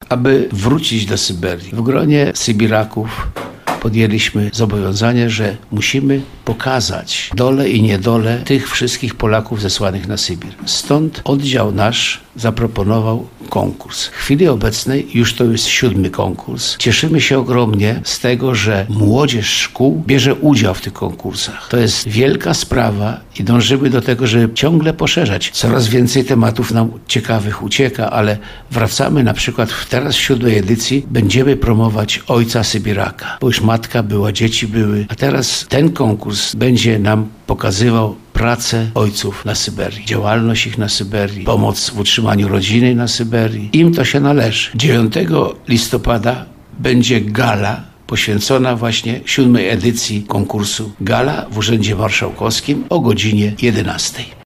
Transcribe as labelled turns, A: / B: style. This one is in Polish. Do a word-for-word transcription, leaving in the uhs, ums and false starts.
A: aby wrócić do Syberii. W gronie Sybiraków podjęliśmy zobowiązanie, że musimy pokazać dole i niedole tych wszystkich Polaków zesłanych na Sybir. Stąd oddział nasz zaproponował konkurs. W chwili obecnej już to jest siódmy konkurs. Cieszymy się ogromnie z tego, że młodzież szkół bierze udział w tych konkursach. To jest wielka sprawa i dążymy do tego, żeby ciągle poszerzać. Coraz więcej tematów nam ciekawych ucieka, ale wracamy na przykład w teraz w siódmej edycji będziemy promować ojca Sybiraka, bo już matka była, dzieci były, a teraz ten konkurs będzie nam pokazywał pracę ojców na Syberii, działalność ich na Syberii, pomoc w utrzymaniu rodziny na Syberii. Im to się należy. dziewiątego listopada będzie gala poświęcona właśnie siódmej edycji konkursu. Gala w Urzędzie Marszałkowskim o godzinie jedenastej.